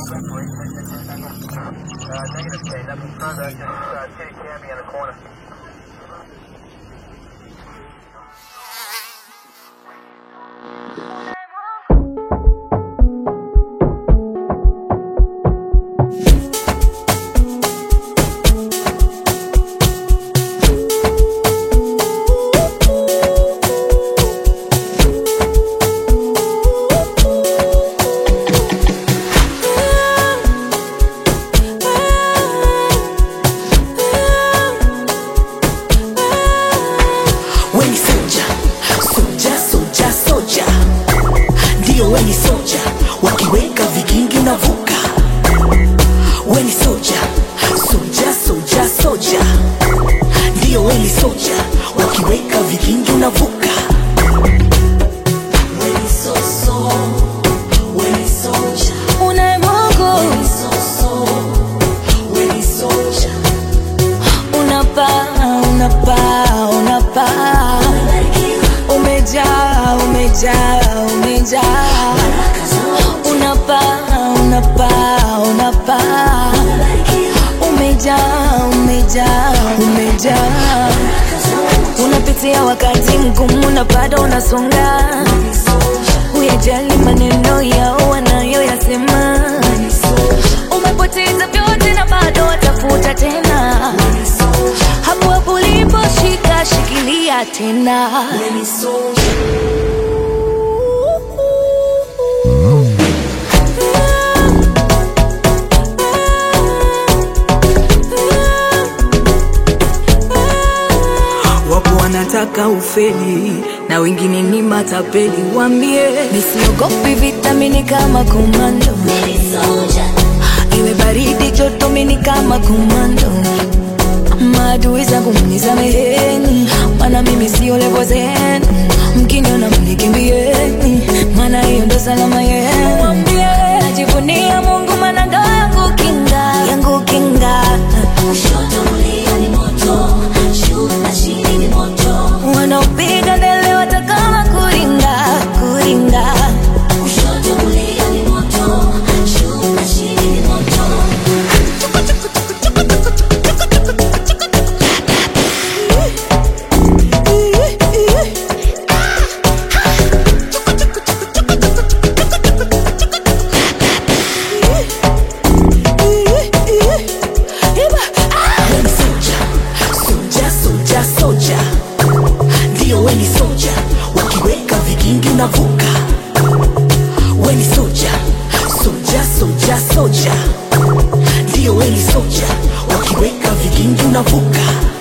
Negative K, nothing further. Just take Cammy in the corner. Weni soja, wakiweka vikingi unavuka. Weni soja, soja, soja, soja. Ndio weni soja, wakiweka vikingi unavuka. Weni soso, weni soja. Unaemwoko Weni soso, weni soja. unapaa, unapaa, unapaa. Umejaa, umejaa, umejaa. Unapaa, unapaa, unapaa. Umejaa, umejaa, umejaa. Unapitia wakati mgumu na bado unasonga. Huyajali maneno yao wanayoyasema. Umepoteza vyote na bado watafuta tena. Hapo hapo uliposhika shikilia tena. Weni soja. Wapo wanataka ufeli na wengine ni matapeli. Wambie nisiogopi vitamini kama komando. Iwe baridi joto mini kama komando. Maadui zangu mnisameheni, maana mimi sio levo zenu. Mkiniona mnikimbieni, maana hiyo ndo salama yenu. Wambie najivunia Mungu, maana ndo yangu kinga, yangu kinga. Kushoto kulia ni moto, juu na chini ni moto. Wanaopiga ndele watakama kuringa, kuringa. Kushoto kulia ni moto, juu na chini ni moto. Weni soja, soja, soja, soja. Ndio weni soja, wakiweka vikingi unavuka. Weni soja, soja, soja, soja. Ndio weni soja, wakiweka vikingi unavuka.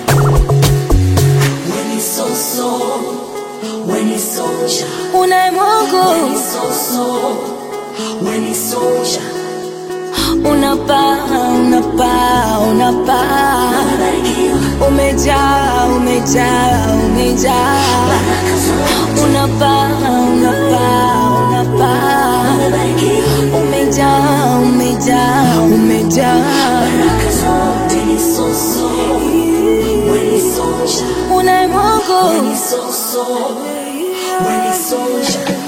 Weni soso, weni soja. Unaemwoko Weni soso, weni soja. unapaa, unapaa, unapaa. Umejaa, umejaa, umejaa. Unapaa, unapaa, unapaa. Umejaa, umejaa, umejaa. Weni soso, weni soja. Unaemwoko Weni soso, weni soja.